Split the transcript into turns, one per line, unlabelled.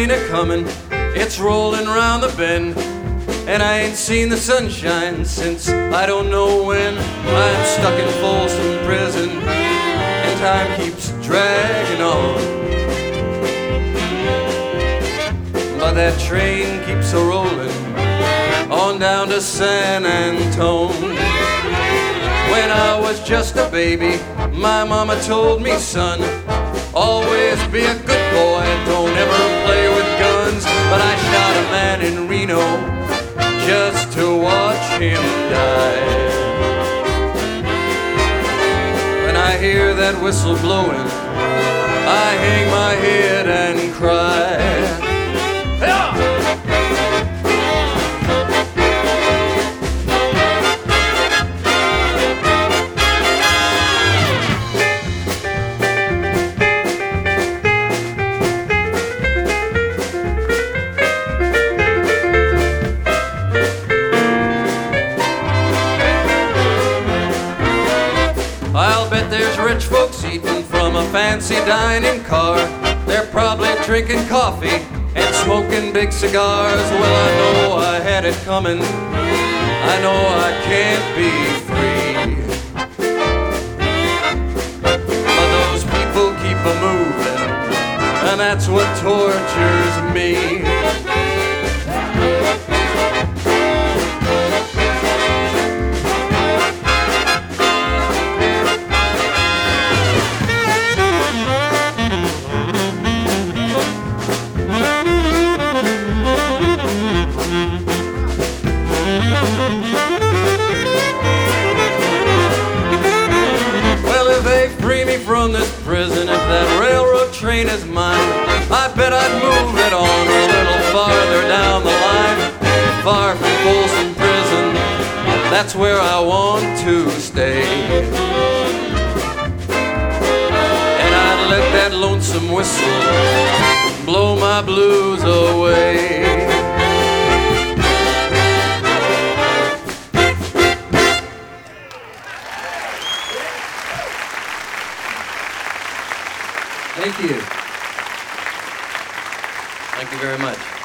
train a-comin', it's rollin' round the bend, and I ain't seen the sunshine since I don't know when. I'm stuck in Folsom Prison, and time keeps dragging on. But that train keeps a-rollin' on down to San Antone. When I was just a baby, my mama told me, son, always be a good boy, don't ever play with guns. But I shot a man in Reno just to watch him die. When I hear that whistle blowing, I hang my head and cry. I'll bet there's rich folks eating from a fancy dining car. They're probably drinking coffee and smoking big cigars. Well, I know I had it coming, I know I can't be free. But those people keep a-moving, and that's what tortures me. Well, if they free me from this prison, if that railroad train is mine, I bet I'd move it on a little farther down the line. Far from Folsom Prison, that's where I want to stay. And I'd let that lonesome whistle blow my blues away. Thank you. Thank you very much.